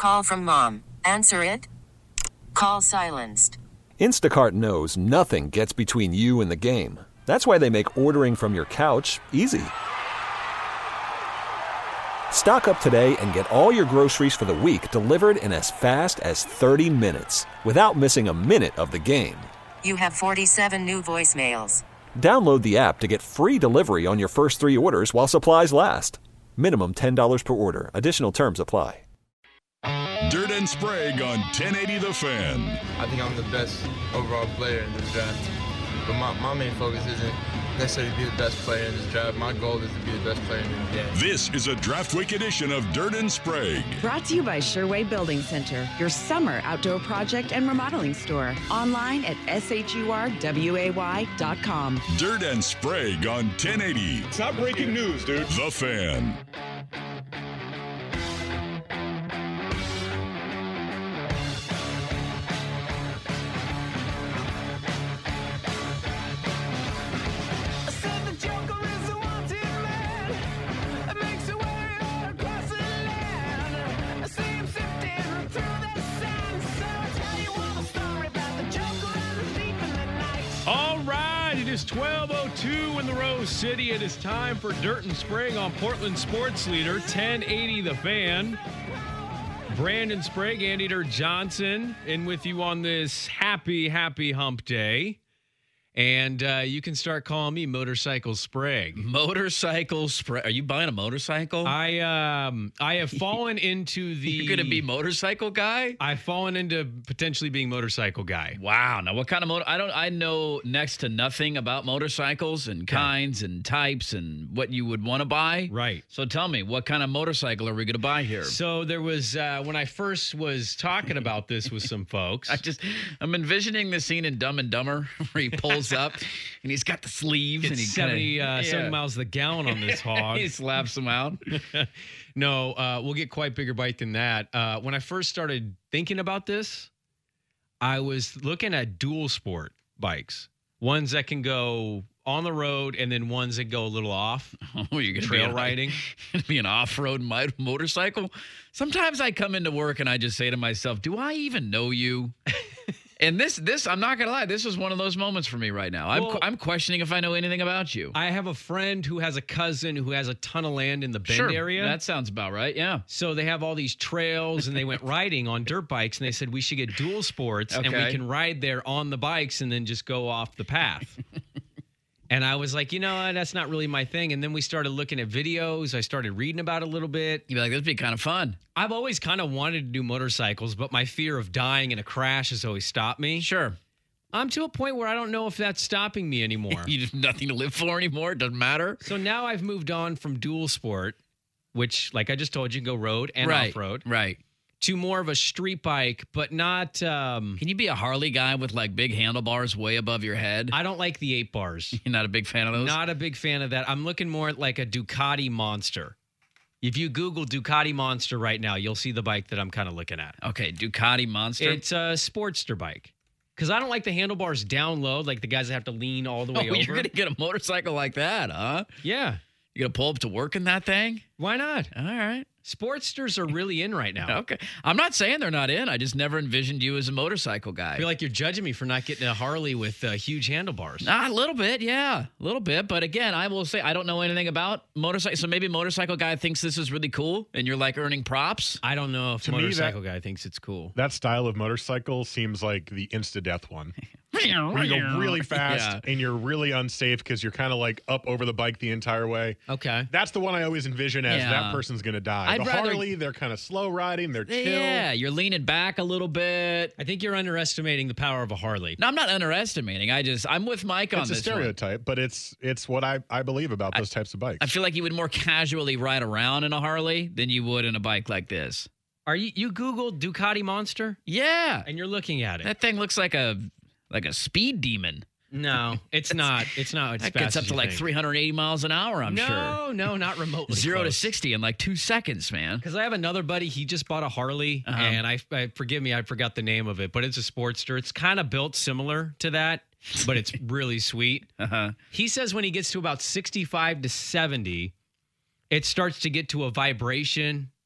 Call from mom. Answer it. Call silenced. Instacart knows nothing gets between you and the game. That's why they make ordering from your couch easy. Stock up today and get all your groceries for the week delivered in as fast as 30 minutes without missing a minute of the game. You have 47 new voicemails. Download the app to get free delivery on your first 3 orders while supplies last. Minimum $10 per order. Additional terms apply. Dirt and Sprague on 1080 The Fan. I think I'm the best overall player in this draft. But my main focus isn't necessarily to be the best player in this draft. My goal is to be the best player in the game. This is a Draft Week edition of Dirt and Sprague. Brought to you by Sherway Building Center, your summer outdoor project and remodeling store. Online at shurway.com. Dirt and Sprague on 1080. It's not breaking news, dude. The Fan. It's 12:02 in the Rose City. It is time for Dirt and Sprague on Portland Sports Leader 1080 The Fan. Brandon Sprague, Andy Dirt Johnson, in with you on this happy hump day. And you can start calling me Motorcycle Sprague. Motorcycle Sprague. Are you buying a motorcycle? I have fallen into the... You're going to be motorcycle guy? I've fallen into potentially being motorcycle guy. Wow. Now, what kind of motor... I know next to nothing about motorcycles and kinds and types and what you would want to buy. Right. So tell me, what kind of motorcycle are we going to buy here? So there was, when I first was talking about this with some folks... I'm envisioning the scene in Dumb and Dumber where he pulls up and he's got the sleeves and he's 70 miles the gallon on this hog. He slaps them out. No, we'll get quite bigger bite than that. When I first started thinking about this, I was looking at dual sport bikes, ones that can go on the road and then ones that go a little off. Oh, you're going to trail riding. Be an off-road motorcycle. Sometimes I come into work and I just say to myself, do I even know you? And this, I'm not going to lie, this is one of those moments for me right now. I'm questioning if I know anything about you. I have a friend who has a cousin who has a ton of land in the Bend area. That sounds about right, yeah. So they have all these trails, and they went riding on dirt bikes, and they said, we should get dual sports, and we can ride there on the bikes and then just go off the path. And I was like, that's not really my thing. And then we started looking at videos. I started reading about it a little bit. You'd be like, this would be kind of fun. I've always kind of wanted to do motorcycles, but my fear of dying in a crash has always stopped me. Sure. I'm to a point where I don't know if that's stopping me anymore. You have nothing to live for anymore? It doesn't matter? So now I've moved on from dual sport, which, like I just told you, can go road and off-road. Right. To more of a street bike, but not... Can you be a Harley guy with, like, big handlebars way above your head? I don't like the 8 bars. You're not a big fan of those? Not a big fan of that. I'm looking more at, like, a Ducati Monster. If you Google Ducati Monster right now, you'll see the bike that I'm kind of looking at. Okay, Ducati Monster? It's a Sportster bike. Because I don't like the handlebars down low, like the guys that have to lean all the way over. You're going to get a motorcycle like that, huh? Yeah. You going to pull up to work in that thing? Why not? All right. Sportsters are really in right now. Okay. I'm not saying they're not in. I just never envisioned you as a motorcycle guy. I feel like you're judging me for not getting a Harley with huge handlebars. A little bit, yeah. A little bit. But again, I will say I don't know anything about motorcycle. So maybe motorcycle guy thinks this is really cool and you're like earning props. I don't know if motorcycle guy thinks it's cool. That style of motorcycle seems like the insta-death one. Where you go really fast and you're really unsafe because you're kind of like up over the bike the entire way. Okay. That's the one I always envision as that person's going to die. Harley, they're kind of slow riding. They're chill. Yeah, you're leaning back a little bit. I think you're underestimating the power of a Harley. No, I'm not underestimating. I'm with Mike on this. It's a stereotype, but it's what I believe about those types of bikes. I feel like you would more casually ride around in a Harley than you would in a bike like this. Are you Googled Ducati Monster? Yeah. And you're looking at it. That thing looks like a speed demon. No, it's not. It's not. That gets up to like 380 miles an hour, I'm sure. No, not remotely. 0 to 60 in like 2 seconds, man. Because I have another buddy, he just bought a Harley, and I forgive me, I forgot the name of it, but it's a Sportster. It's kind of built similar to that, but it's really sweet. He says when he gets to about 65 to 70, it starts to get to a vibration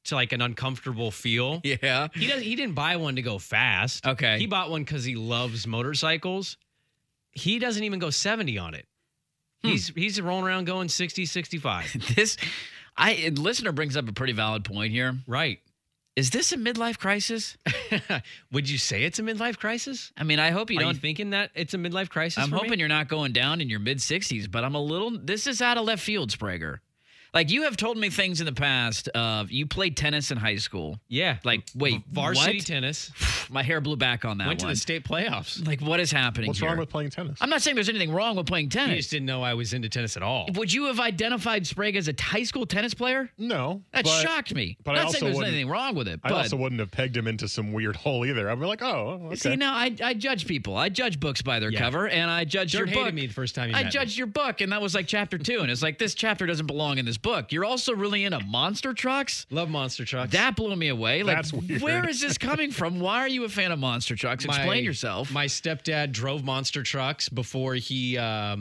to like an uncomfortable feel. Yeah. He didn't buy one to go fast. Okay. He bought one because he loves motorcycles. He doesn't even go 70 on it. He's rolling around going 60, 65. Listener brings up a pretty valid point here. Right. Is this a midlife crisis? Would you say it's a midlife crisis? I mean, I hope you Are don't. you thinking that it's a midlife crisis? I'm hoping you're not going down in your mid-60s, but this is out of left field, Sprague. Like, you have told me things in the past of you played tennis in high school. Yeah. Like, wait, varsity what? tennis. My hair blew back on that Went one. to the state playoffs. Like, what is happening What's here? wrong with playing tennis? I'm not saying there's anything wrong with playing tennis. You just didn't know I was into tennis at all. Would you have identified Sprague as a high school tennis player? No. That shocked me. But I'm I not saying also there's wouldn't- anything wrong with it. I But also wouldn't have pegged him into some weird hole either. I'd be like, oh, okay. see, now I judge people. I judge books by their Yeah. cover, and I judge your Dirt book. hated me the first time you I met judged your book, and that was like chapter 2, and it's like this chapter doesn't belong in this book. You're also really into monster trucks. Love monster trucks. That blew me away. Like, That's weird. where is this coming from? Why are you a fan of monster trucks? Explain yourself. My stepdad drove monster trucks before he had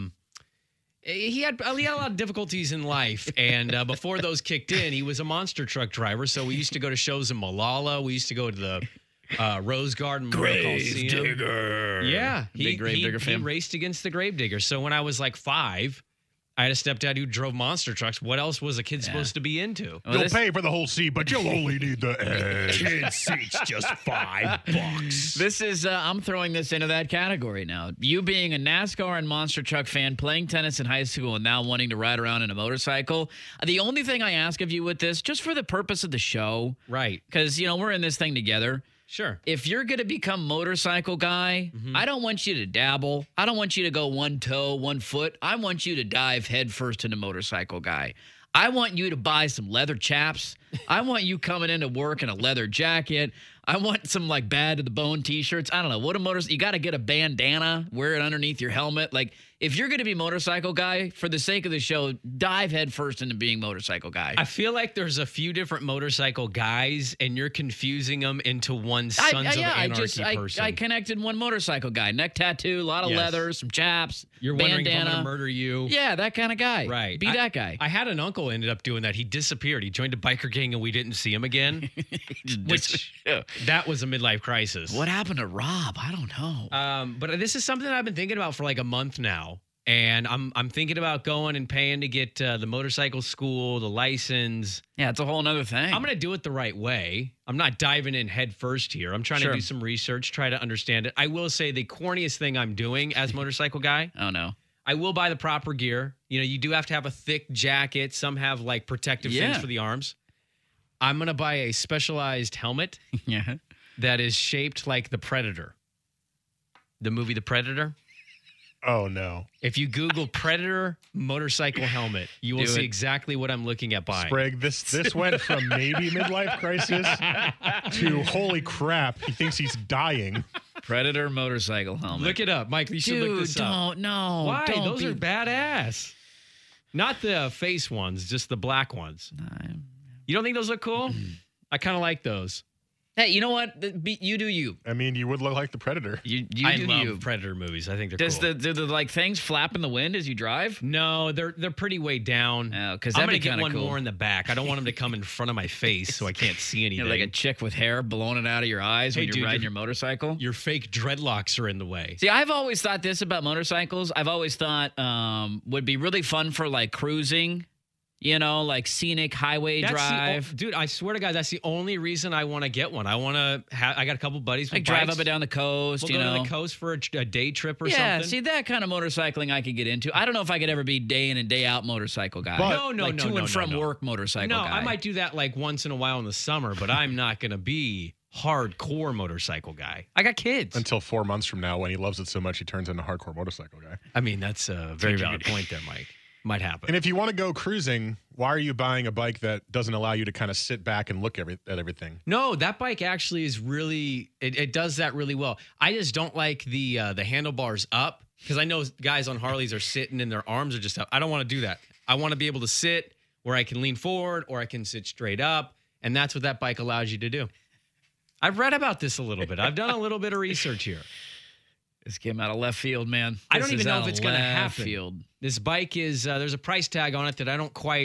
a lot of difficulties in life, and before those kicked in, he was a monster truck driver. So we used to go to shows in Malala. We used to go to the Rose Garden Coliseum. Yeah, Big Gravedigger fan. He raced against the Gravedigger. So when I was like 5, I had a stepdad who drove monster trucks. What else was a kid supposed to be into? Well, You'll pay for the whole seat, but you'll only need the edge. Kid seats just $5. This is, I'm throwing this into that category now. You being a NASCAR and monster truck fan, playing tennis in high school, and now wanting to ride around in a motorcycle. The only thing I ask of you with this, just for the purpose of the show, Right. because, we're in this thing together. Sure. If you're going to become motorcycle guy, I don't want you to dabble. I don't want you to go one toe, 1 foot. I want you to dive headfirst into motorcycle guy. I want you to buy some leather chaps. I want you coming into work in a leather jacket. I want some like bad to the bone t-shirts. I don't know. You got to get a bandana, wear it underneath your helmet. Like, if you're going to be motorcycle guy, for the sake of the show, dive headfirst into being motorcycle guy. I feel like there's a few different motorcycle guys, and you're confusing them into one Sons of Anarchy person. I connected one motorcycle guy. Neck tattoo, a lot of leather, some chaps, You're wondering if I'm bandana. going to murder you. Yeah, that kind of guy. Right. Be that guy. I had an uncle who ended up doing that. He disappeared. He joined a biker gang, and we didn't see him again. Which that was a midlife crisis. What happened to Rob? I don't know. But this is something that I've been thinking about for like a month now. And I'm thinking about going and paying to get the motorcycle school, the license. Yeah, it's a whole nother thing. I'm going to do it the right way. I'm not diving in head first here. I'm trying to do some research, try to understand it. I will say the corniest thing I'm doing as motorcycle guy. Oh, no. I will buy the proper gear. You do have to have a thick jacket. Some have like protective things for the arms. I'm going to buy a specialized helmet that is shaped like the Predator. The movie The Predator. Oh, no. If you Google Predator motorcycle helmet, you will see exactly what I'm looking at buying. Sprague, this went from maybe midlife crisis to holy crap, he thinks he's dying. Predator motorcycle helmet. Look it up. Mike, you should look this up. No. Why? Don't Those are badass. Not the face ones, just the black ones. You don't think those look cool? I kind of like those. Hey, you know what? You do you. I mean, you would look like the Predator. I do love you. Predator movies. I think they're cool. Do the like things flap in the wind as you drive? No, they're pretty way down. Oh, because I'm that'd gonna be get kind of one cool. more in the back. I don't want them to come in front of my face so I can't see anything. Like a chick with hair blowing it out of your eyes when you're riding your motorcycle. Your fake dreadlocks are in the way. See, I've always thought this about motorcycles. I've always thought would be really fun for like cruising. Like scenic highway drive. Dude, I swear to God, that's the only reason I want to get one. I got a couple buddies with Like drive bikes. up and down the coast, We'll go to the coast for a day trip or yeah, something. see, that kind of motorcycling I could get into. I don't know if I could ever be day in and day out motorcycle guy. But- No, like to and from work motorcycle No, guy. I might do that like once in a while in the summer, but I'm not going to be hardcore motorcycle guy. I got kids. Until 4 months from now, when he loves it so much, he turns into a hardcore motorcycle guy. I mean, that's a very valid point there, Mike. Might happen. And if you want to go cruising, why are you buying a bike that doesn't allow you to kind of sit back and look at everything? No, that bike actually is really it does that really well. I just don't like the handlebars up because I know guys on Harleys are sitting and their arms are just up. I don't want to do that. I want to be able to sit where I can lean forward or I can sit straight up, and that's what that bike allows you to do. I've read about this a little bit. I've done a little bit of research here. This came out of left field, man. I don't even know if it's going to happen. Field. This bike is there's a price tag on it that I don't quite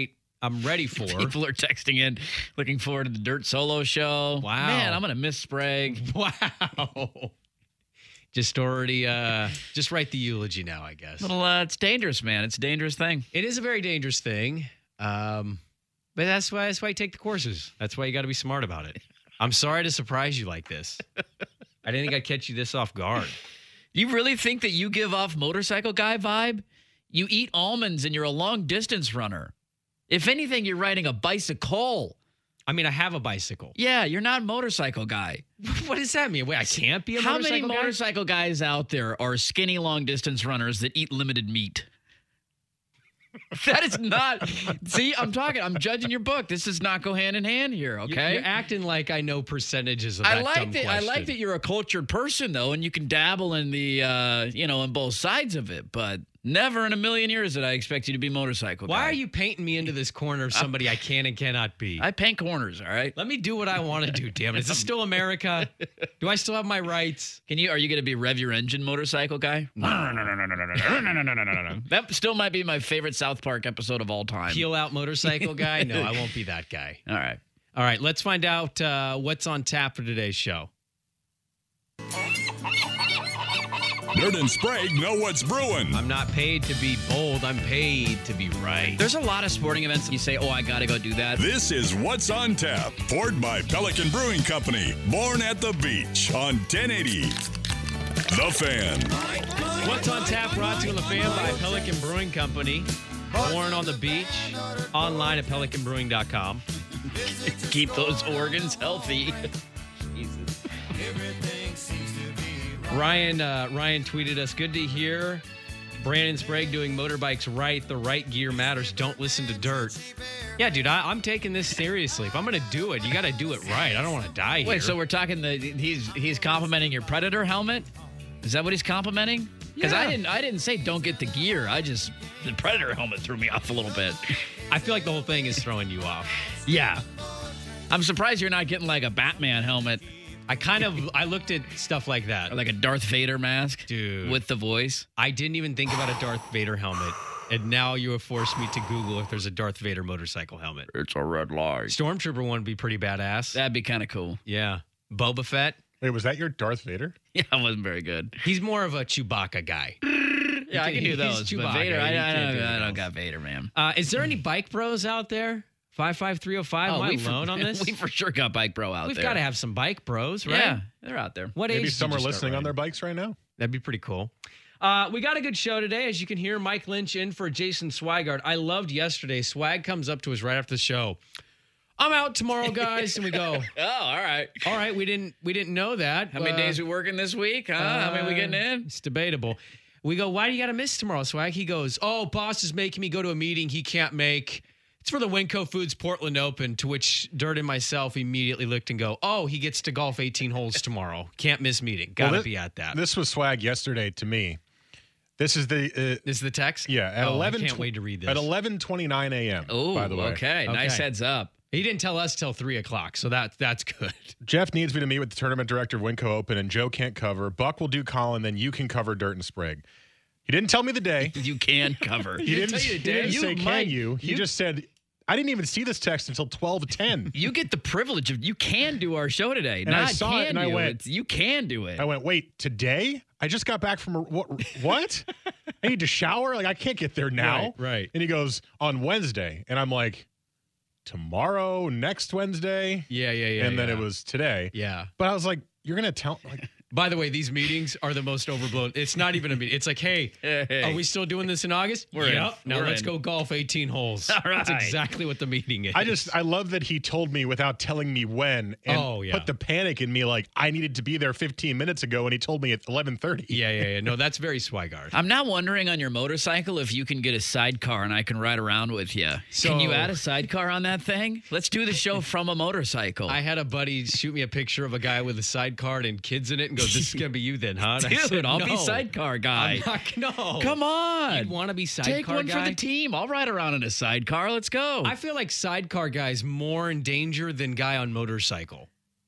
I'm ready for. People are texting in, looking forward to the Dirt Solo show. Wow. Man, I'm going to miss Sprague. Wow. Just already, just write the eulogy now, I guess. It's dangerous, man. It's a dangerous thing. It is a very dangerous thing. But that's why you take the courses. That's why you got to be smart about it. I'm sorry to surprise you like this. I didn't think I'd catch you this off guard. You really think that you give off motorcycle guy vibe? You eat almonds and you're a long distance runner. If anything, you're riding a bicycle. I mean, I have a bicycle. Yeah, you're not a motorcycle guy. What does that mean? Wait, I can't be a How motorcycle many guy? motorcycle guys out there are skinny long distance runners that eat limited meat? That is not. See, I'm judging your book. This does not go hand in hand here, okay? You're acting like I know percentages of that dumb question. I like that you're a cultured person, though, and you can dabble in the, in both sides of it, but never in a million years did I expect you to be motorcycle guy. Why are you painting me into this corner of somebody I can and cannot be? I paint corners, all right? Let me do what I want to do, damn it. Is this still America? Do I still have my rights? Are you going to be Rev Your Engine motorcycle guy? No. That still might be my favorite South Park episode of all time. Peel out motorcycle guy? No, I won't be that guy. All right. All right, let's find out what's on tap for today's show. Dirt and Sprague know what's brewing. I'm not paid to be bold. I'm paid to be right. There's a lot of sporting events that you say, I got to go do that. This is What's on Tap, poured by Pelican Brewing Company. Born at the beach on 1080. The Fan. What's on tap brought to you on The Fan by Pelican Brewing Company. Born on the beach. Online at pelicanbrewing.com. Keep those organs healthy. Jesus. Ryan tweeted us, good to hear Brandon Sprague doing motorbikes right. The right gear matters. Don't listen to dirt. Yeah, dude, I'm taking this seriously. If I'm going to do it, you got to do it right. I don't want to die here. Wait, so we're talking he's complimenting your Predator helmet? Is that what he's complimenting? Because I didn't say don't get the gear. The Predator helmet threw me off a little bit. I feel like the whole thing is throwing you off. Yeah. I'm surprised you're not getting like a Batman helmet. I looked at stuff like that. Or like a Darth Vader mask. Dude. With the voice. I didn't even think about a Darth Vader helmet. And now you have forced me to Google if there's a Darth Vader motorcycle helmet. It's a red light. Stormtrooper one would be pretty badass. That'd be kind of cool. Yeah. Boba Fett. Wait, was that your Darth Vader? Yeah, it wasn't very good. He's more of a Chewbacca guy. Yeah, I can do those. He's But Chewbacca. Vader, I I don't got Vader, man. Is there any bike bros out there? 55305. Am I alone on this? We for sure got Bike Bro out We've there. got to have some bike bros, right? Yeah, they're out there. What Maybe age some did are you start listening on riding? their bikes right now. That'd be pretty cool. We got a good show today. As you can hear, Mike Lynch in for Jason Swigart. I loved yesterday. Swag comes up to us right after the show. I'm out tomorrow, guys. And we go, Oh, all right. all right, we didn't know that. How many days we working this week? Huh? How many we getting in? It's debatable. We go, why do you got to miss tomorrow, Swag? He goes, boss is making me go to a meeting he can't make. It's for the Winco Foods Portland Open, to which Dirt and myself immediately looked and go, he gets to golf 18 holes tomorrow. Can't miss meeting. Got to be at that. This was Swag yesterday to me. This is the This is the text? yeah at 11. I can't wait to read this. At 11:29 a.m. Oh, by the way. okay. Nice heads up. He didn't tell us till 3 o'clock, so that's good. Jeff needs me to meet with the tournament director of Winco Open, and Joe can't cover. Buck will do Colin, then you can cover Dirt and Sprague. He didn't tell me the day. You can cover. He didn't tell you the he day. didn't say, might- can you? He just said, I didn't even see this text until 12:10. You get the privilege of you can do our show today. And I Not saw can it and I you. went- It's, you can do it. I went, wait, today? I just got back from what? I need to shower? Like, I can't get there now. Right. And he goes, on Wednesday. And I'm like, tomorrow, next Wednesday? Yeah. And then it was today. Yeah. But I was like, you're going to tell, like, By the way, these meetings are the most overblown. It's not even a meeting. It's like, hey, are we still doing this in August? We're in. Yep. Now We're let's in. go golf 18 holes. All right. That's exactly what the meeting is. I love that he told me without telling me when and put the panic in me like I needed to be there 15 minutes ago and he told me at 11:30. Yeah. No, that's very Swigart. I'm now wondering on your motorcycle if you can get a sidecar and I can ride around with you. Can you add a sidecar on that thing? Let's do the show from a motorcycle. I had a buddy shoot me a picture of a guy with a sidecar and kids in it and go, this is going to be you then, huh? And I Dude, said, I'll be "No, sidecar guy. I'm not, no. Come on. You'd want to be sidecar Take one guy? for the team. I'll ride around in a sidecar. Let's go. I feel like sidecar guy's more in danger than guy on motorcycle.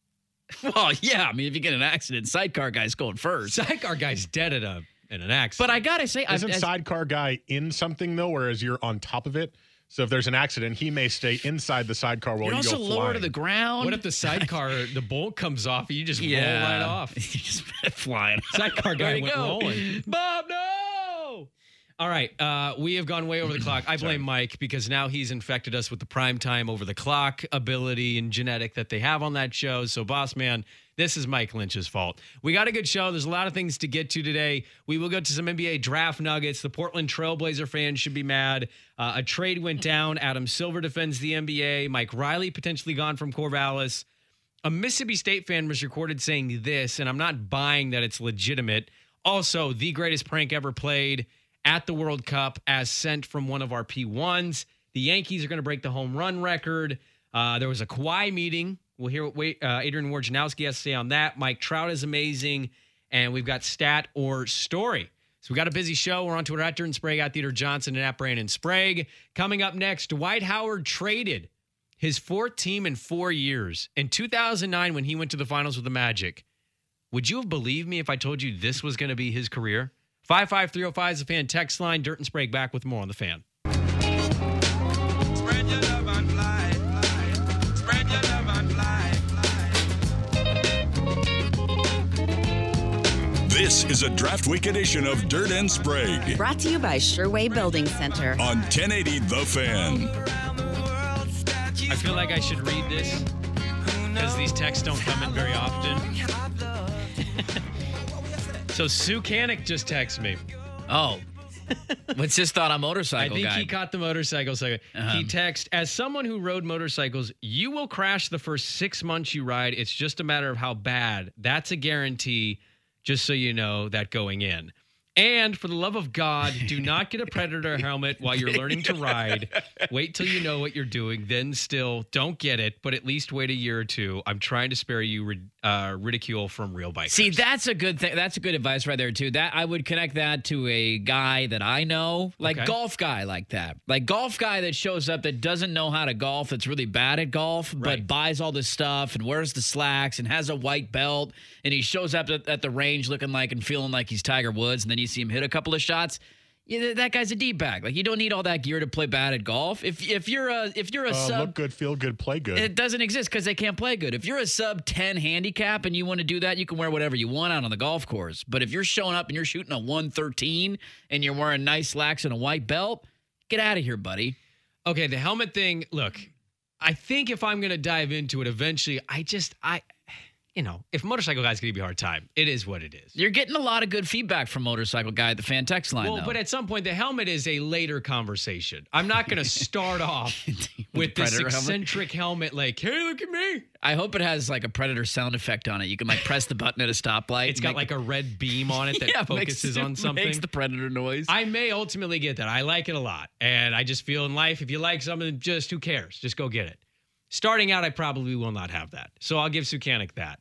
Well, yeah. I mean, if you get in an accident, sidecar guy's going first. Sidecar guy's dead in an accident. But I got to say, Isn't sidecar guy in something though, whereas you're on top of it? So if there's an accident, he may stay inside the sidecar while You're you also go lower flying. to the ground. What if the sidecar, the bolt comes off and you just roll right off? You just flying. Sidecar guy Where'd he went go? rolling. Bob, no! All right, we have gone way over the clock. I blame Mike because now he's infected us with the prime time over the clock ability and genetic that they have on that show. So, boss man, this is Mike Lynch's fault. We got a good show. There's a lot of things to get to today. We will go to some NBA draft nuggets. The Portland Trailblazer fans should be mad. A trade went down. Adam Silver defends the NBA. Mike Riley potentially gone from Corvallis. A Mississippi State fan was recorded saying this, and I'm not buying that it's legitimate. Also, the greatest prank ever played at the World Cup as sent from one of our P1s. The Yankees are going to break the home run record. There was a Kawhi meeting. We'll hear what Adrian Wojnarowski has to say on that. Mike Trout is amazing. And we've got stat or story. So we got a busy show. We're on Twitter at Dirt and Sprague, at Theodore Johnson, and at Brandon Sprague. Coming up next, Dwight Howard traded his fourth team in 4 years. In 2009, when he went to the finals with the Magic, would you have believed me if I told you this was going to be his career? 55305 is the Fan text line. Dirt and Sprague back with more on the Fan. Spread your love and fly, fly. Spread your love and fly, fly. This is a Draft Week edition of Dirt and Sprague Brought to you by Sherway Building Center. on 1080 The Fan. I feel like I should read this because these texts don't come in very often. So Sue Canick just texted me. Oh. What's his thought on I motorcycle think guy? he caught the motorcycle segment. He texted, as someone who rode motorcycles, you will crash the first 6 months you ride. It's just a matter of how bad. That's a guarantee, just so you know that going in. And for the love of God, do not get a Predator helmet while you're learning to ride. Wait till you know what you're doing. Then still, don't get it, but at least wait a year or two. I'm trying to spare you ridicule from real bikers. See, that's a good thing. That's a good advice right there, too. That I would connect that to a guy that I know, like Okay. golf guy like that. Like golf guy that shows up that doesn't know how to golf, that's really bad at golf, Right. but buys all this stuff and wears the slacks and has a white belt, and he shows up at the range looking like and feeling like he's Tiger Woods, and then you see him hit a couple of shots. Yeah, that guy's a D-bag. Like, you don't need all that gear to play bad at golf. If you're a sub, Look good, feel good, play good. it doesn't exist because they can't play good. If you're a sub 10 handicap and you want to do that, you can wear whatever you want out on the golf course. But if you're showing up and you're shooting a 113 and you're wearing nice slacks and a white belt, get out of here, buddy. Okay, the helmet thing, look, I think if I'm going to dive into it eventually, if motorcycle guys give you a hard time, it is what it is. You're getting a lot of good feedback from motorcycle guy at the Fan text line, Well, though. but at some point, the helmet is a later conversation. I'm not going to start off with this Predator helmet? eccentric helmet like, hey, look at me. I hope it has like a Predator sound effect on it. You can like press the button at a stoplight. It's got like a red beam on it that focuses on something. Makes the Predator noise. I may ultimately get that. I like it a lot. And I just feel in life, if you like something, just who cares? Just go get it. Starting out, I probably will not have that. So I'll give Sukanik that.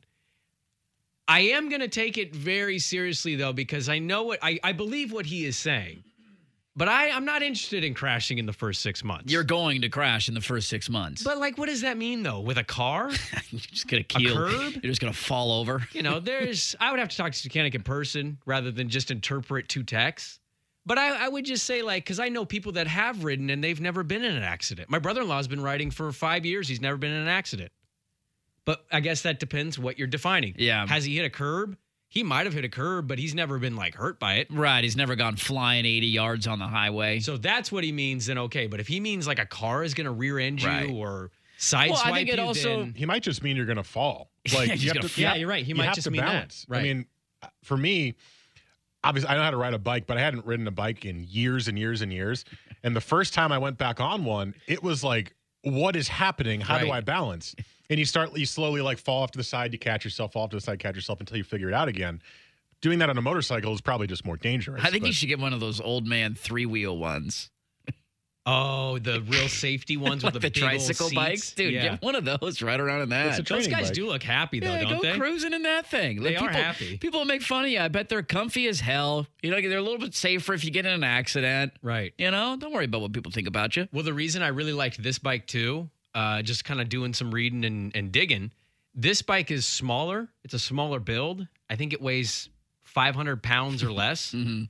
I am going to take it very seriously, though, because I know I believe what he is saying. But I'm not interested in crashing in the first 6 months. You're going to crash in the first 6 months. But, like, what does that mean, though? With a car? You're just going to keel. curb? You're just going to fall over. I would have to talk to Sukanik in person rather than just interpret two texts. But I would just say, like, because I know people that have ridden and they've never been in an accident. My brother-in-law's been riding for 5 years. He's never been in an accident. But I guess that depends what you're defining. Yeah. Has he hit a curb? He might have hit a curb, but he's never been, like, hurt by it. Right. He's never gone flying 80 yards on the highway. So that's what he means, then okay. But if he means, like, a car is going to rear end you Right. or sideswipe Well, I think it you, also- then... He might just mean you're going to fall. Like He's you have gonna to, fall. Yeah, you're right. He you might have just to mean that. balance. Right. I mean, for me, obviously, I know how to ride a bike, but I hadn't ridden a bike in years and years and years. And the first time I went back on one, it was like, what is happening? How do Right. I balance? And you slowly like fall off to the side, you catch yourself, fall off to the side, catch yourself until you figure it out again. Doing that on a motorcycle is probably just more dangerous. I think but- you should get one of those old man 3-wheel ones. Oh, the real safety ones Like with the big old tricycle seats. bikes. Dude, Yeah. get one of those right around in that. It's a Those training guys bike. do look happy, though, Yeah, don't go they? cruising in that thing. They Like, are happy. People make fun of you. I bet they're comfy as hell. They're a little bit safer if you get in an accident. Right. Don't worry about what people think about you. Well, the reason I really liked this bike, too, just kind of doing some reading and digging, this bike is smaller. It's a smaller build. I think it weighs 500 pounds or less.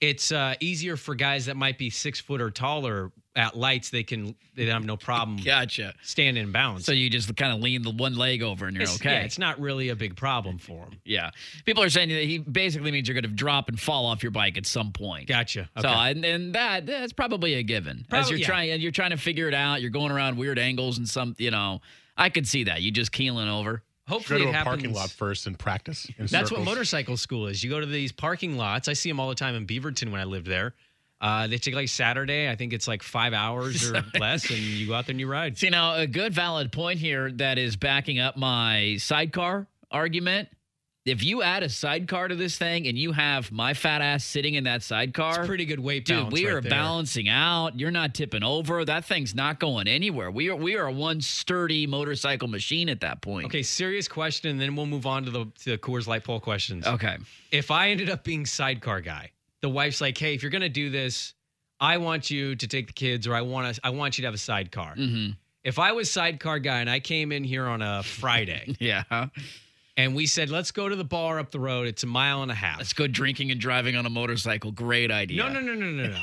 it's easier for guys that might be 6 foot or taller at lights. They have no problem Gotcha. standing in balance. So you just kind of lean the one leg over and you're okay. Yeah, it's not really a big problem for him. Yeah. People are saying that he basically means you're going to drop and fall off your bike at some point. Gotcha. So Okay. and that's probably a given. As Probably, you're trying to figure it out, you're going around weird angles and I could see that. You just keeling over. Hopefully Go to it a happens. parking lot first and practice. In That's circles. what motorcycle school is. You go to these parking lots. I see them all the time in Beaverton when I lived there. They take like Saturday. I think it's like 5 hours or less, and you go out there and you ride. See, now, a good valid point here that is backing up my sidecar argument. If you add a sidecar to this thing and you have my fat ass sitting in that sidecar, It's pretty good weight dude, balance we right are there. balancing out. You're not tipping over. That thing's not going anywhere. We are one sturdy motorcycle machine at that point. Okay, serious question, and then we'll move on to the Coors Light poll questions. Okay. If I ended up being sidecar guy, the wife's like, "Hey, if you're gonna do this, I want you to take the kids, or I want you to have a sidecar." Mm-hmm. If I was sidecar guy and I came in here on a Friday, Yeah. and we said, "Let's go to the bar up the road. It's a mile and a half." Let's go drinking and driving on a motorcycle. Great idea. No.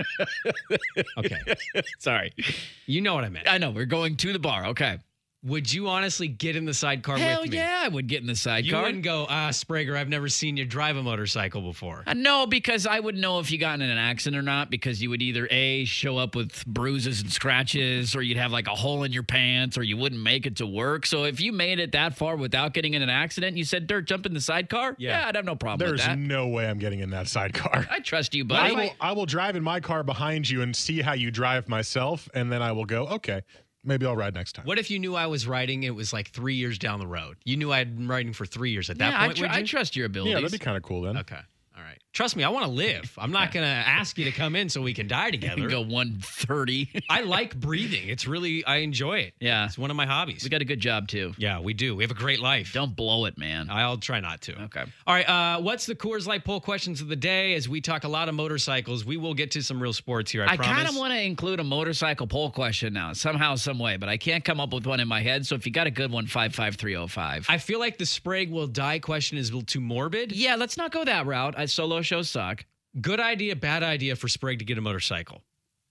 Okay, Sorry. you know what I meant. I know. We're going to the bar. Okay. Would you honestly get in the sidecar Hell with me? yeah, I would get in the You sidecar. wouldn't go, Sprague, I've never seen you drive a motorcycle before. No, because I would know if you got in an accident or not, because you would either A, show up with bruises and scratches, or you'd have like a hole in your pants, or you wouldn't make it to work. So if you made it that far without getting in an accident, and you said, Dirt, jump in the sidecar? Yeah. I'd have no problem There's with that. no way I'm getting in that sidecar. I trust you, buddy. I will drive in my car behind you and see how you drive myself, and then I will go, okay, maybe I'll ride next time. What if you knew I was riding, it was like 3 years down the road? You knew I had been riding for 3 years at that Yeah, point, would you? I trust your abilities. Yeah, that'd be kind of cool then. Okay. All right. Trust me, I want to live. I'm not going to ask you to come in so we can die You together. can go 130. I like breathing. I enjoy it. Yeah. It's one of my hobbies. We got a good job, too. Yeah, we do. We have a great life. Don't blow it, man. I'll try not to. Okay. All right. What's the Coors Light poll questions of the day? As we talk a lot of motorcycles, we will get to some real sports here. I promise. kind of want to include a motorcycle poll question now, somehow, some way, but I can't come up with one in my head. So if you got a good one, 55305. I feel like the Sprague will die question is a little too morbid. Yeah, let's not go that route. Solo shows suck. Good idea, bad idea for Sprague to get a motorcycle.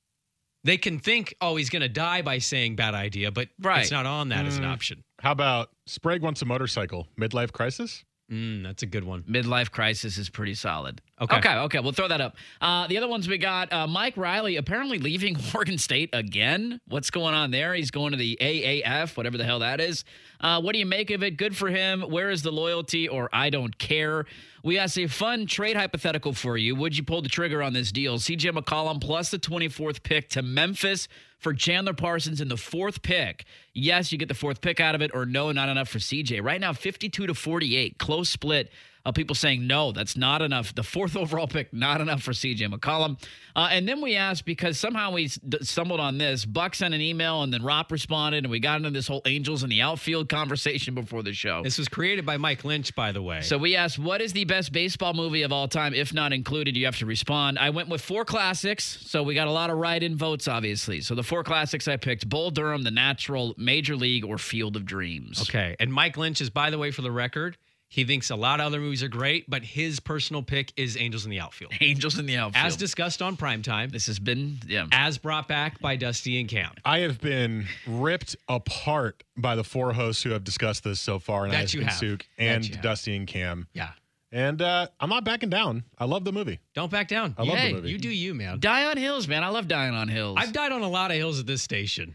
They can think, oh, he's going to die by saying bad idea, but it's not on that as an option. How about Sprague wants a motorcycle? Midlife crisis? That's a good one. Midlife crisis is pretty solid. Okay. Okay. We'll throw that up. The other ones we got, Mike Riley apparently leaving Oregon State again. What's going on there? He's going to the AAF, whatever the hell that is. What do you make of it? Good for him. Where is the loyalty, or I don't care? We asked a fun trade hypothetical for you. Would you pull the trigger on this deal? CJ McCollum plus the 24th pick to Memphis for Chandler Parsons in the 4th pick. Yes, you get the 4th pick out of it, or no, not enough for CJ. Right now, 52-48, close split. People saying, no, that's not enough. The 4th overall pick, not enough for CJ McCollum. And then we asked, because somehow we stumbled on this, Buck sent an email and then Ropp responded, and we got into this whole Angels in the outfield conversation before the show. This was created by Mike Lynch, by the way. So we asked, what is the best baseball movie of all time? If not included, you have to respond. I went with 4 classics, so we got a lot of write-in votes, obviously. So the 4 classics I picked, Bull Durham, The Natural, Major League, or Field of Dreams. Okay. And Mike Lynch is, by the way, for the record, he thinks a lot of other movies are great, but his personal pick is Angels in the Outfield. Angels in the Outfield. As discussed on Primetime. This has been, as brought back by Dusty and Cam. I have been ripped apart by the 4 hosts who have discussed this so far, and That you have. Souk and Dusty and Cam. Yeah. And I'm not backing down. I love the movie. Don't back down. I love the movie. You do you, man. Die on hills, man. I love dying on hills. I've died on a lot of hills at this station.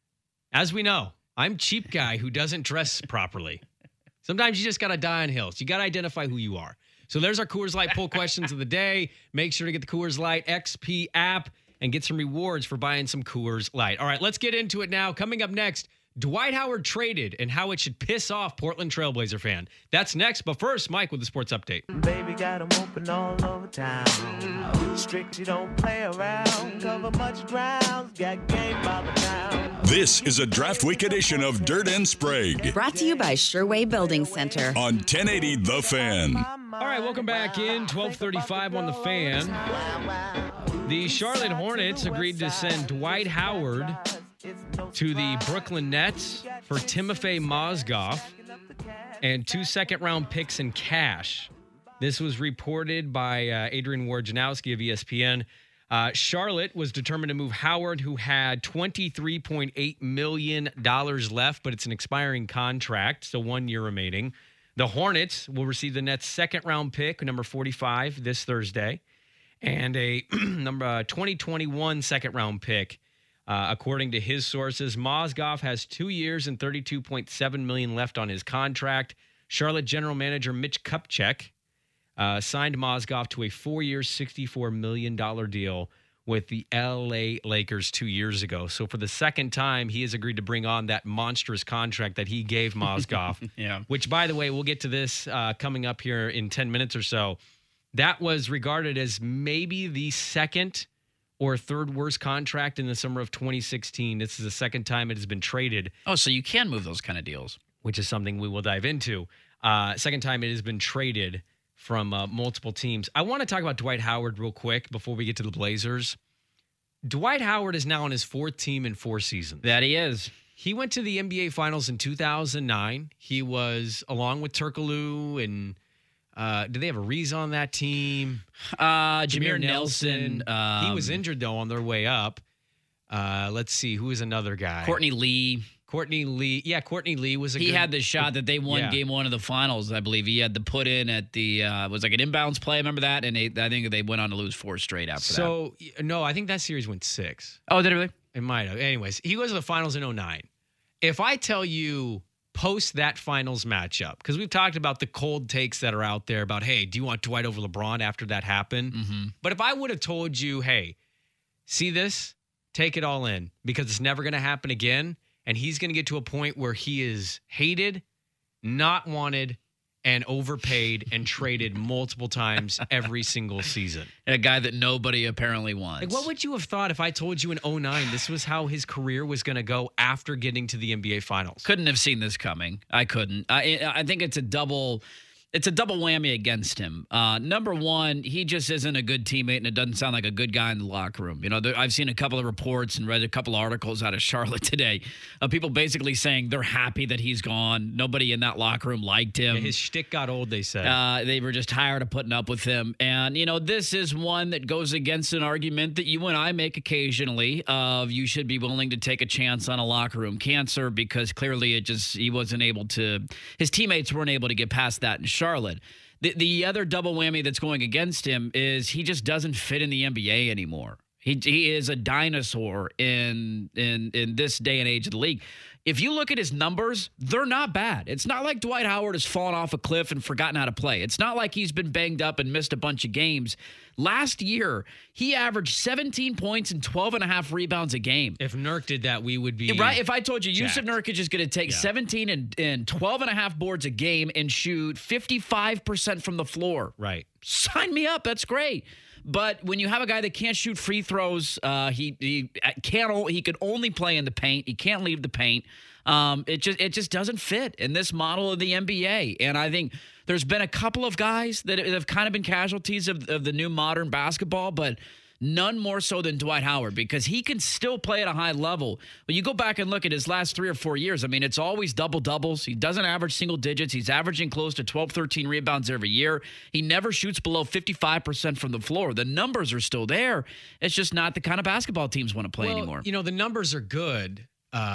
As we know, I'm cheap guy who doesn't dress properly. Sometimes you just got to die on hills. You got to identify who you are. So there's our Coors Light poll questions of the day. Make sure to get the Coors Light XP app and get some rewards for buying some Coors Light. All right, let's get into it now. Coming up next, Dwight Howard traded and how it should piss off Portland Trailblazer fan. That's next. But first, Mike with the sports update. Baby got 'em open all over town. Strictly don't play around. Cover much ground. Got game by the pound. This is a Draft Week edition of Dirt and Sprague Brought to you by Sherway Building Center. on 1080 The Fan. All right, welcome back in. 12:35 on the Fan. The Charlotte Hornets agreed to send Dwight Howard to the Brooklyn Nets for Timofey Mozgov and 2 second-round picks in cash. This was reported by Adrian Wojnarowski of ESPN. Charlotte was determined to move Howard, who had $23.8 million left, but it's an expiring contract, so 1 year remaining. The Hornets will receive the Nets' second-round pick, number 45, this Thursday, and a 2021 second-round pick. According to his sources, Mozgov has 2 years and $32.7 million left on his contract. Charlotte general manager Mitch Kupchak signed Mozgov to a 4-year, $64 million deal with the LA Lakers 2 years ago. So for the second time, he has agreed to bring on that monstrous contract that he gave Mozgov. Yeah. Which, by the way, we'll get to this coming up here in 10 minutes or so. That was regarded as maybe the second or third worst contract in the summer of 2016. This is the second time it has been traded. Oh, so you can move those kind of deals. Which is something we will dive into. Second time it has been traded from multiple teams. I want to talk about Dwight Howard real quick before we get to the Blazers. Dwight Howard is now on his fourth team in 4 seasons. That he is. He went to the NBA Finals in 2009. He was along with Turkoglu and did they have a Reese on that team? Jameer Nelson. He was injured, though, on their way up. Let's see. Who is another guy? Courtney Lee. Yeah, Courtney Lee was He had the shot that they won game 1 of the finals, I believe. He had the put in at the, it was like an inbounds play, remember that? And I think they went on to lose 4 straight after that. So, no, I think that series went 6. Oh, did it really? It might have. Anyways, he goes to the finals in 2009. If I tell you post that finals matchup, because we've talked about the cold takes that are out there about, hey, do you want Dwight over LeBron after that happened? Mm-hmm. But if I would have told you, hey, see this, take it all in, because it's never going to happen again, and he's going to get to a point where he is hated, not wanted, and overpaid and traded multiple times every single season. A guy that nobody apparently wants. Like, what would you have thought if I told you in 2009 this was how his career was going to go after getting to the NBA Finals? Couldn't have seen this coming. I couldn't. I think it's a double whammy against him. Number one, he just isn't a good teammate, and it doesn't sound like a good guy in the locker room. You know, I've seen a couple of reports and read a couple of articles out of Charlotte today of people basically saying they're happy that he's gone. Nobody in that locker room liked him. Yeah, his shtick got old, they said. They were just tired of putting up with him. And, you know, this is one that goes against an argument that you and I make occasionally of you should be willing to take a chance on a locker room cancer, because clearly he wasn't able to, his teammates weren't able to get past that in Charlotte. The other double whammy that's going against him is he just doesn't fit in the NBA anymore. He is a dinosaur in this day and age of the league. If you look at his numbers, they're not bad. It's not like Dwight Howard has fallen off a cliff and forgotten how to play. It's not like he's been banged up and missed a bunch of games. Last year, he averaged 17 points and 12.5 rebounds a game. If Nurk did that, we would be right. If I told you jacked. Yusuf Nurkic is going to take 17 and 12.5 boards a game and shoot 55% from the floor, right? Sign me up. That's great. But when you have a guy that can't shoot free throws, he could only play in the paint. He can't leave the paint. It just doesn't fit in this model of the NBA. And I think there's been a couple of guys that have kind of been casualties of the new modern basketball, but none more so than Dwight Howard, because he can still play at a high level. But you go back and look at his last 3 or 4 years, I mean, it's always double-doubles. He doesn't average single digits. He's averaging close to 12, 13 rebounds every year. He never shoots below 55% from the floor. The numbers are still there. It's just not the kind of basketball teams want to play anymore. You know, the numbers are good,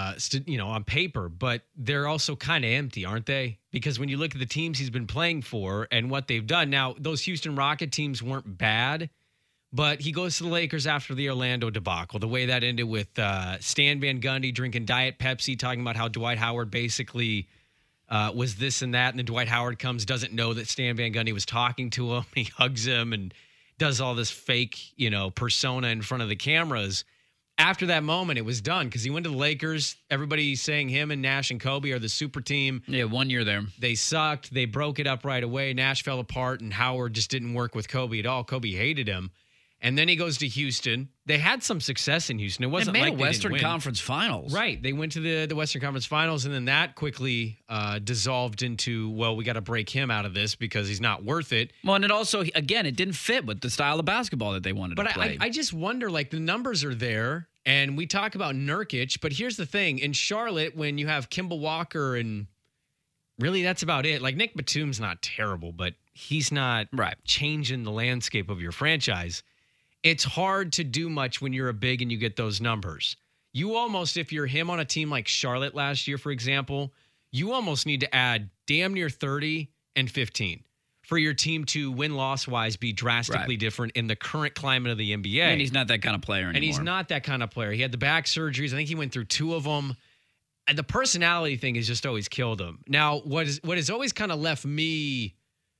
on paper, but they're also kind of empty, aren't they? Because when you look at the teams he's been playing for and what they've done, now, those Houston Rocket teams weren't bad, but he goes to the Lakers after the Orlando debacle. The way that ended with Stan Van Gundy drinking Diet Pepsi, talking about how Dwight Howard basically was this and that. And then Dwight Howard doesn't know that Stan Van Gundy was talking to him. He hugs him and does all this fake, persona in front of the cameras. After that moment, it was done because he went to the Lakers. Everybody saying him and Nash and Kobe are the super team. Yeah, 1 year there. They sucked. They broke it up right away. Nash fell apart, and Howard just didn't work with Kobe at all. Kobe hated him. And then he goes to Houston. They had some success in Houston. It wasn't they made like a Western Conference Finals. Right. They went to the Western Conference Finals, and then that quickly dissolved into, well, we got to break him out of this because he's not worth it. Well, and it also, again, it didn't fit with the style of basketball that they wanted to play. But I just wonder, the numbers are there, and we talk about Nurkic, but here's the thing. In Charlotte, when you have Kemba Walker and really, that's about it. Like, Nick Batum's not terrible, but he's not changing the landscape of your franchise. It's hard to do much when you're a big and you get those numbers. You almost, if you're him on a team like Charlotte last year, for example, you almost need to add damn near 30 and 15 for your team to win-loss-wise be drastically different in the current climate of the NBA. And he's not that kind of player anymore. And he's not that kind of player. He had the back surgeries. I think he went through 2 of them. And the personality thing has just always killed him. Now, what has always kind of left me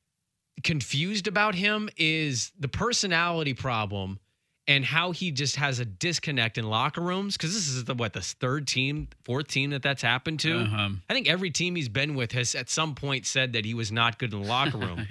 confused about him is the personality problem and how he just has a disconnect in locker rooms. Because this is the 4th team that's happened to. I think every team he's been with has at some point said that he was not good in the locker room.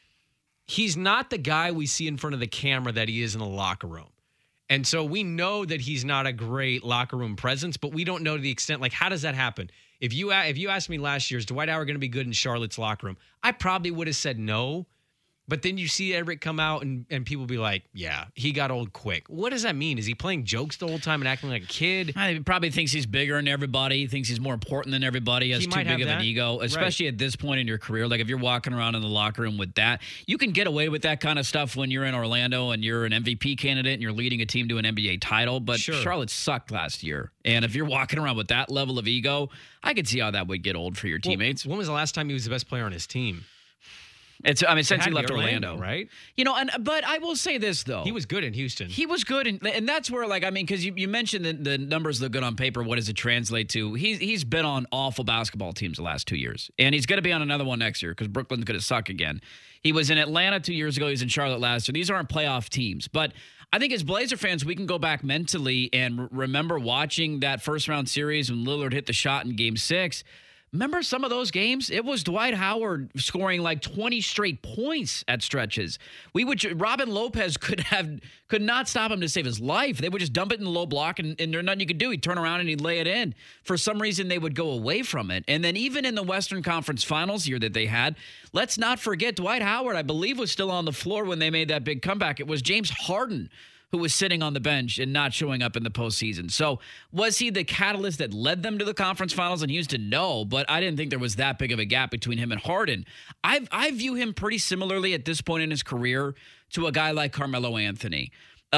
He's not the guy we see in front of the camera that he is in the locker room. And so we know that he's not a great locker room presence, but we don't know to the extent, like, how does that happen? If you asked me last year, is Dwight Howard going to be good in Charlotte's locker room? I probably would have said no. But then you see Everett come out and people be like, yeah, he got old quick. What does that mean? Is he playing jokes the whole time and acting like a kid? He probably thinks he's bigger than everybody. He thinks he's more important than everybody. Has too big of an ego, especially at this point in your career. Like, if you're walking around in the locker room with that, you can get away with that kind of stuff when you're in Orlando and you're an MVP candidate and you're leading a team to an NBA title. But Charlotte sucked last year. And if you're walking around with that level of ego, I could see how that would get old for your teammates. When was the last time he was the best player on his team? Since he left Orlando, right? But I will say this, though. He was good in Houston. He was good, and that's where, because you mentioned the numbers look good on paper. What does it translate to? He's been on awful basketball teams the last 2 years, and he's going to be on another one next year because Brooklyn's going to suck again. He was in Atlanta 2 years ago. He's in Charlotte last year. These aren't playoff teams, but I think as Blazer fans, we can go back mentally and remember watching that first-round series when Lillard hit the shot in Game 6. Remember some of those games? It was Dwight Howard scoring like 20 straight points at stretches. Robin Lopez could not stop him to save his life. They would just dump it in the low block, and there's nothing you could do. He'd turn around and he'd lay it in. For some reason, they would go away from it. And then even in the Western Conference Finals year that they had, let's not forget Dwight Howard, I believe, was still on the floor when they made that big comeback. It was James Harden who was sitting on the bench and not showing up in the postseason. So was he the catalyst that led them to the conference finals in Houston? No, but I didn't think there was that big of a gap between him and Harden. I view him pretty similarly at this point in his career to a guy like Carmelo Anthony.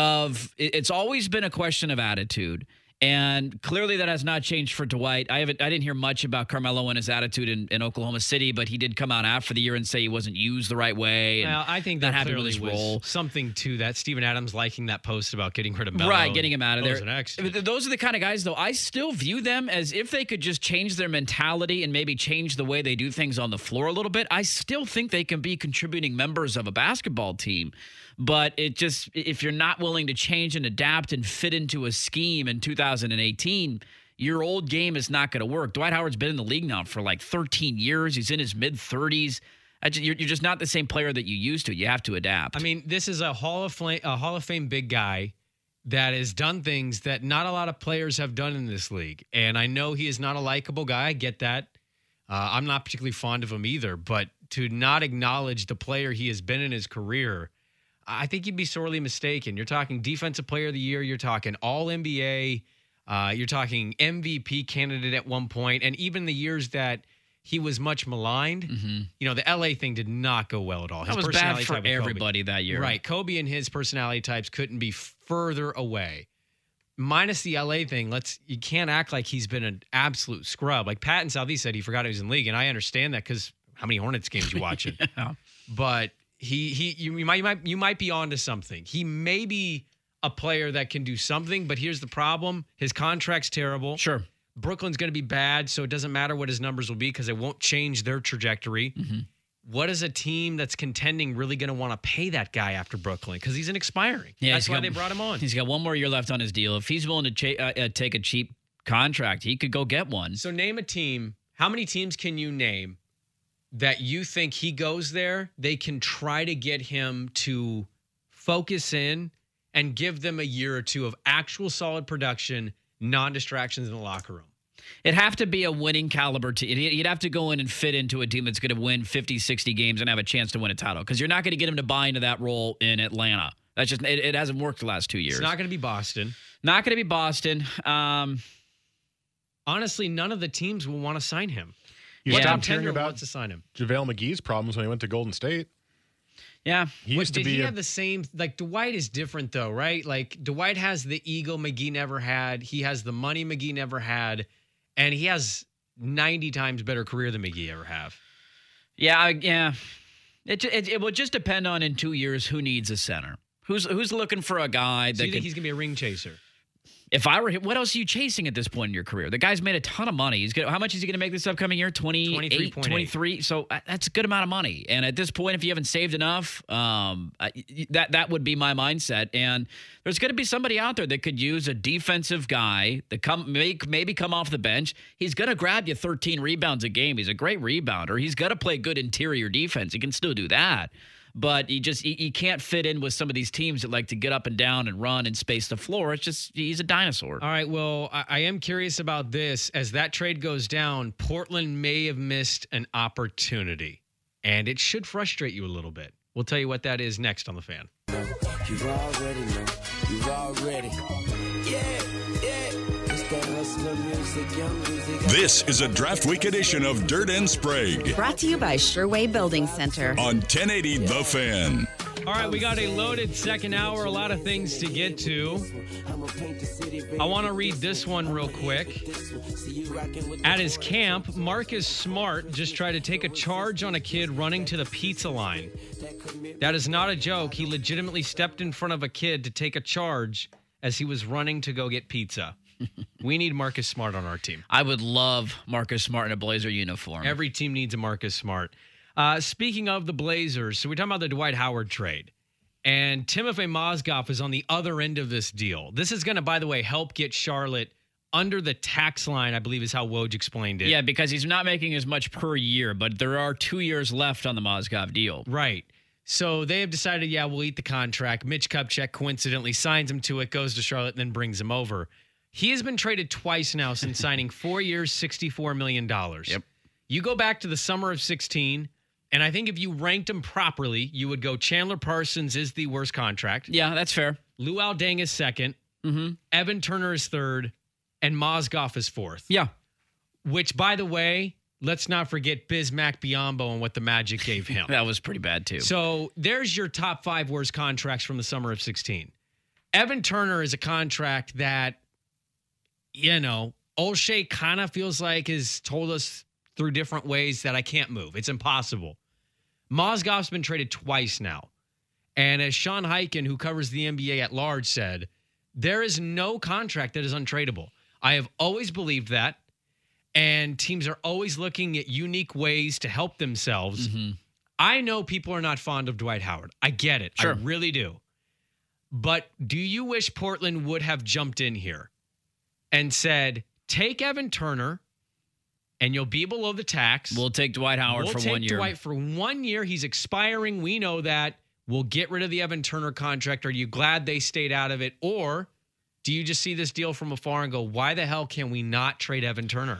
It's always been a question of attitude. And clearly that has not changed for Dwight. I didn't hear much about Carmelo and his attitude in Oklahoma City, but he did come out after the year and say he wasn't used the right way. And well, I think that clearly was something to that. Steven Adams liking that post about getting rid of Melo. Right, getting him out of there. Those are the kind of guys, though, I still view them as if they could just change their mentality and maybe change the way they do things on the floor a little bit. I still think they can be contributing members of a basketball team. But if you're not willing to change and adapt and fit into a scheme in 2018, your old game is not going to work. Dwight Howard's been in the league now for like 13 years. He's in his mid-30s. You're just not the same player that you used to. You have to adapt. I mean, this is a Hall of Fame big guy that has done things that not a lot of players have done in this league. And I know he is not a likable guy. I get that. I'm not particularly fond of him either. But to not acknowledge the player he has been in his career, I think you'd be sorely mistaken. You're talking Defensive Player of the Year. You're talking All-NBA. You're talking MVP candidate at one point. And even the years that he was much maligned, the LA thing did not go well at all. That was bad for everybody that year. Right. Kobe and his personality types couldn't be further away. Minus the LA thing, you can't act like he's been an absolute scrub. Like Pat in Southeast said he forgot he was in the league, and I understand that because how many Hornets games you watching? Yeah. But you might be onto something. He may be a player that can do something, but here's the problem. His contract's terrible. Sure. Brooklyn's going to be bad, so it doesn't matter what his numbers will be because it won't change their trajectory. What is a team that's contending really going to want to pay that guy after Brooklyn? Because he's an expiring. Yeah, that's why they brought him on. He's got one more year left on his deal. If he's willing to take a cheap contract, he could go get one. So name a team. How many teams can you name that you think he goes there, they can try to get him to focus in and give them a year or two of actual solid production, non-distractions in the locker room? It'd have to be a winning caliber team. You'd have to go in and fit into a team that's going to win 50, 60 games and have a chance to win a title because you're not going to get him to buy into that role in Atlanta. That's just it hasn't worked the last 2 years. It's not going to be Boston. Not going to be Boston. Honestly, none of the teams will want to sign him. You What stopped hearing contender about wants to sign him? JaVale McGee's problems when he went to Golden State. Yeah. He used to Did be he have the same, like Dwight is different though, right? Like Dwight has the ego McGee never had. He has the money McGee never had. And he has 90 times better career than McGee ever have. Yeah. It will just depend on in 2 years who needs a center. Who's looking for a guy So that you think he's going to be a ring chaser? If I were him, what else are you chasing at this point in your career? The guy's made a ton of money. How much is he going to make this upcoming year? 28, 23. So that's a good amount of money. And at this point, if you haven't saved enough, that would be my mindset. And there's going to be somebody out there that could use a defensive guy that maybe come off the bench. He's going to grab you 13 rebounds a game. He's a great rebounder. He's going to play good interior defense. He can still do that. But he can't fit in with some of these teams that like to get up and down and run and space the floor. It's just he's a dinosaur. All right, well, I am curious about this. As that trade goes down, Portland may have missed an opportunity, and it should frustrate you a little bit. We'll tell you what that is next on The Fan. You already know. You already. Yeah. It's that hustler music, young music. This is a Draft Week edition of Dirt and Sprague Brought to you by Sherway Building Center. on 1080 The Fan. All right, we got a loaded second hour, a lot of things to get to. I want to read this one real quick. At his camp, Marcus Smart just tried to take a charge on a kid running to the pizza line. That is not a joke. He legitimately stepped in front of a kid to take a charge as he was running to go get pizza. We need Marcus Smart on our team. I would love Marcus Smart in a Blazer uniform. Every team needs a Marcus Smart. Speaking of the Blazers, so we're talking about the Dwight Howard trade. And Timothy Mozgov is on the other end of this deal. This is going to, by the way, help get Charlotte under the tax line, I believe is how Woj explained it. Yeah, because he's not making as much per year, but there are 2 years left on the Mozgov deal. Right. So they have decided, we'll eat the contract. Mitch Kupchak coincidentally signs him to it, goes to Charlotte, and then brings him over. He has been traded twice now since signing 4 years, $64 million. Yep. You go back to the summer of 16, and I think if you ranked them properly, you would go Chandler Parsons is the worst contract. Yeah, that's fair. Lou Aldeng is second. Mm-hmm. Evan Turner is third. And Mozgov is fourth. Yeah. Which, by the way, let's not forget Bismack Biyombo and what the Magic gave him. That was pretty bad, too. So there's your top 5 worst contracts from the summer of 16. Evan Turner is a contract that, Olshey kind of feels like has told us through different ways that I can't move. It's impossible. Mozgov's been traded twice now. And as Sean Highkin, who covers the NBA at large, said, there is no contract that is untradeable. I have always believed that. And teams are always looking at unique ways to help themselves. Mm-hmm. I know people are not fond of Dwight Howard. I get it. Sure. I really do. But do you wish Portland would have jumped in here and said, take Evan Turner and you'll be below the tax. We'll take Dwight Howard for 1 year. We'll take Dwight for 1 year. He's expiring. We know that. We'll get rid of the Evan Turner contract. Are you glad they stayed out of it? Or do you just see this deal from afar and go, why the hell can we not trade Evan Turner?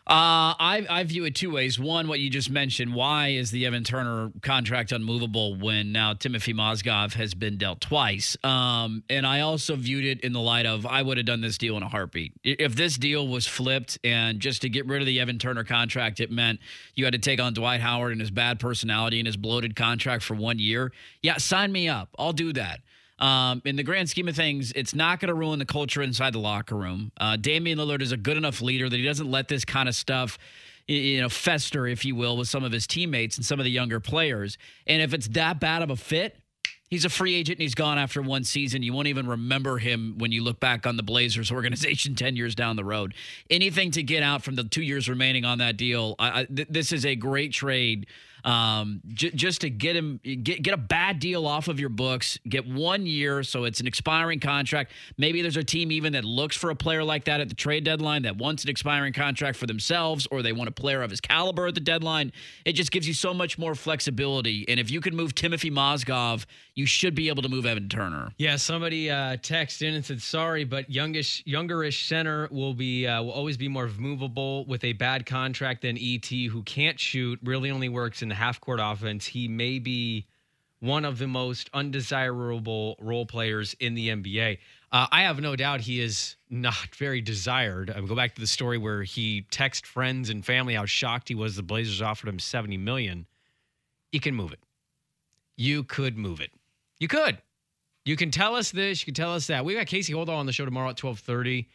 I view it two ways. One, what you just mentioned, why is the Evan Turner contract unmovable when now Timothy Mozgov has been dealt twice? And I also viewed it in the light of I would have done this deal in a heartbeat. If this deal was flipped and just to get rid of the Evan Turner contract, it meant you had to take on Dwight Howard and his bad personality and his bloated contract for 1 year. Yeah, sign me up. I'll do that. In the grand scheme of things, it's not going to ruin the culture inside the locker room. Damian Lillard is a good enough leader that he doesn't let this kind of stuff, fester, if you will, with some of his teammates and some of the younger players. And if it's that bad of a fit, he's a free agent and he's gone after one season. You won't even remember him when you look back on the Blazers organization 10 years down the road. Anything to get out from the 2 years remaining on that deal, this is a great trade. Just to get him, get a bad deal off of your books, get 1 year, so it's an expiring contract. Maybe there's a team even that looks for a player like that at the trade deadline that wants an expiring contract for themselves, or they want a player of his caliber at the deadline. It just gives you so much more flexibility. And if you can move Timothy Mozgov, you should be able to move Evan Turner. Yeah, somebody texted in and said, sorry, but youngerish center will always be more movable with a bad contract than ET, who can't shoot, really only works in the half-court offense. He may be one of the most undesirable role players in the NBA. I have no doubt he is not very desired. I go back to the story where he texted friends and family how shocked he was the Blazers offered him $70 million. You can move it. You could move it. You could. You can tell us this. You can tell us that. We got Casey Holdall on the show tomorrow at 12:30.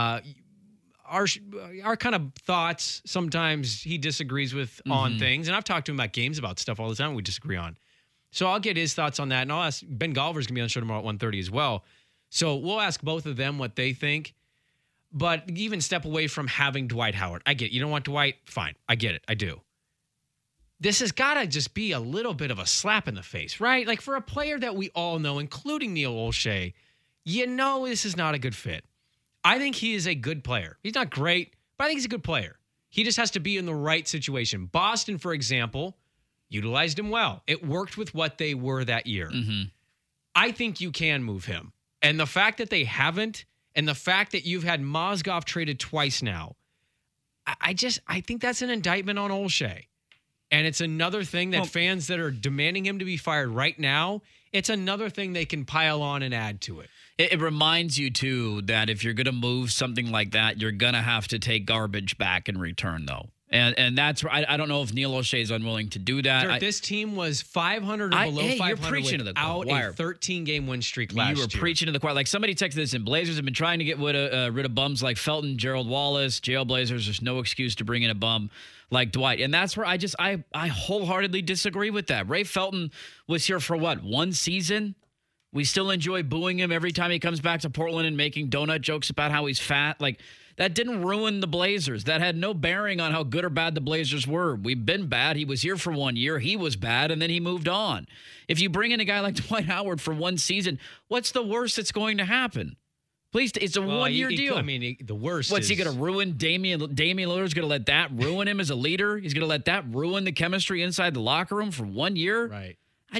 Our kind of thoughts, sometimes he disagrees with on things. And I've talked to him about games, about stuff all the time we disagree on. So I'll get his thoughts on that. And I'll ask Ben Golliver's going to be on the show tomorrow at 1:30 as well. So we'll ask both of them what they think. But even step away from having Dwight Howard. I get it. You don't want Dwight? Fine. I get it. I do. This has got to just be a little bit of a slap in the face, right? Like for a player that we all know, including Neil Olshey, you know this is not a good fit. I think he is a good player. He's not great, but I think he's a good player. He just has to be in the right situation. Boston, for example, utilized him well. It worked with what they were that year. I think you can move him. And the fact that they haven't, and the fact that you've had Mozgov traded twice now, I think that's an indictment on Olshey. And it's another thing that fans that are demanding him to be fired right now, it's another thing they can pile on and add to it. It reminds you, too, that if you're going to move something like that, you're going to have to take garbage back in return, though. And that's I don't know if Neil Olshey is unwilling to do that. Dirk, this team was 500 or below 500 you're preaching to the without choir. a 13-game win streak last year. You were preaching to the choir. Like somebody texted this in. Blazers have been trying to get rid of bums like Felton, Gerald Wallace, Jailblazers. There's no excuse to bring in a bum like Dwight. And that's where I wholeheartedly disagree with that. Ray Felton was here for what, one season? We still enjoy booing him every time he comes back to Portland and making donut jokes about how he's fat. Like, that didn't ruin the Blazers. That had no bearing on how good or bad the Blazers were. We've been bad. He was here for 1 year. He was bad, and then he moved on. If you bring in a guy like Dwight Howard for one season, what's the worst that's going to happen? Please, it's a one-year deal. The worst What's he going to ruin? Damian Lillard's going to let that ruin him as a leader? He's going to let that ruin the chemistry inside the locker room for 1 year? Right.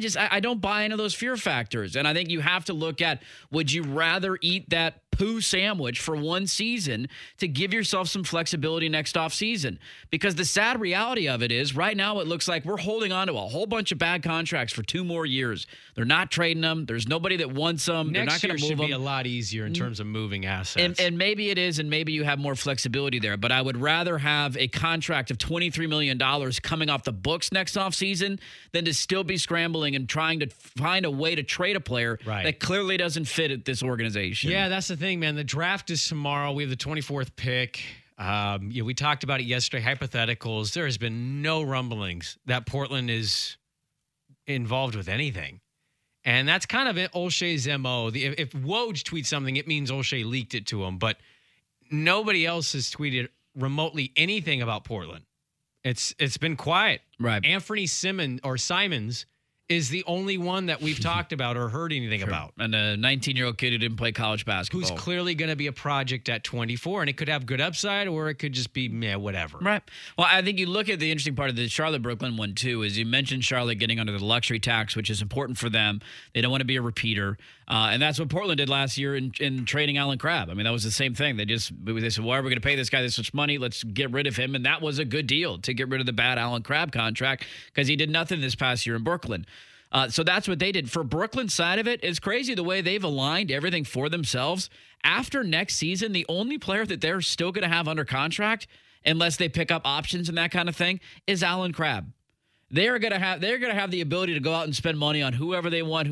I don't buy into those fear factors. And I think you have to look at, would you rather eat that poo sandwich for one season to give yourself some flexibility next offseason? Because the sad reality of it is right now it looks like we're holding on to a whole bunch of bad contracts for 2 more years. They're not trading them. There's nobody that wants them. They're not going to move them. Next year should be a lot easier in terms of moving assets. And maybe it is, and maybe you have more flexibility there. But I would rather have a contract of $23 million coming off the books next offseason than to still be scrambling and trying to find a way to trade a player that clearly doesn't fit at this organization. Yeah, that's the thing, man. The draft is tomorrow. We have the 24th pick. We talked about it yesterday, hypotheticals. There has been no rumblings that Portland is involved with anything. And that's kind of Olshey's MO. If Woj tweets something, it means Olshey leaked it to him. But nobody else has tweeted remotely anything about Portland. It's been quiet. Right. Anthony Simons is the only one that we've talked about or heard anything about. And a 19-year-old kid who didn't play college basketball. Who's clearly going to be a project at 24, and it could have good upside or it could just be whatever. Right. Well, I think you look at the interesting part of the Charlotte-Brooklyn one, too, is you mentioned Charlotte getting under the luxury tax, which is important for them. They don't want to be a repeater. And that's what Portland did last year in trading Allen Crabbe. I mean, that was the same thing. They said, why are we going to pay this guy this much money? Let's get rid of him. And that was a good deal to get rid of the bad Allen Crabbe contract because he did nothing this past year in Brooklyn. So that's what they did. For Brooklyn's side of it, it's crazy the way they've aligned everything for themselves. After next season, the only player that they're still going to have under contract, unless they pick up options and that kind of thing, is Allen Crabbe. They're going to have the ability to go out and spend money on whoever they want,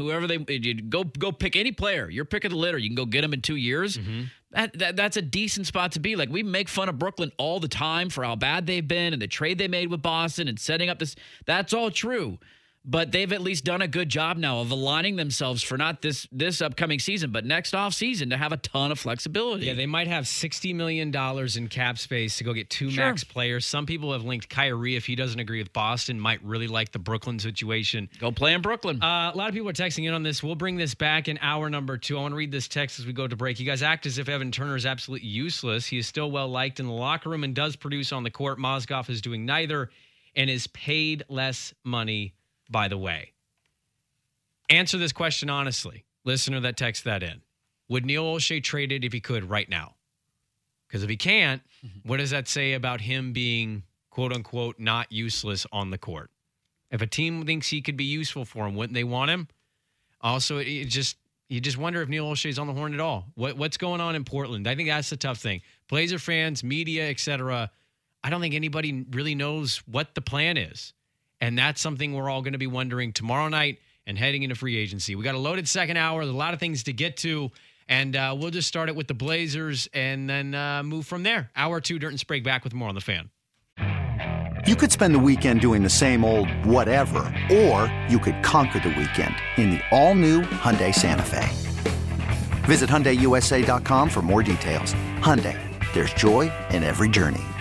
go pick any player. You're picking the litter. You can go get them in 2 years. Mm-hmm. That's a decent spot to be. Like, we make fun of Brooklyn all the time for how bad they've been and the trade they made with Boston and setting up this. That's all true. But they've at least done a good job now of aligning themselves for not this upcoming season, but next off season to have a ton of flexibility. Yeah, they might have $60 million in cap space to go get 2 max players. Some people have linked Kyrie, if he doesn't agree with Boston, might really like the Brooklyn situation. Go play in Brooklyn. A lot of people are texting in on this. We'll bring this back in hour number 2. I want to read this text as we go to break. You guys act as if Evan Turner is absolutely useless. He is still well liked in the locker room and does produce on the court. Mozgov is doing neither and is paid less money, by the way. Answer this question honestly. Listener that texts that in. Would Neil Olshey trade it if he could right now? Because if he can't, what does that say about him being, quote unquote, not useless on the court? If a team thinks he could be useful for him, wouldn't they want him? Also, you just wonder if Neil Olshey's on the horn at all. What's going on in Portland? I think that's the tough thing. Blazer fans, media, etc. I don't think anybody really knows what the plan is. And that's something we're all going to be wondering tomorrow night and heading into free agency. We got a loaded second hour. There's a lot of things to get to. And we'll just start it with the Blazers and then move from there. Hour 2, Dirt and Sprague back with more on The Fan. You could spend the weekend doing the same old whatever, or you could conquer the weekend in the all-new Hyundai Santa Fe. Visit HyundaiUSA.com for more details. Hyundai, there's joy in every journey.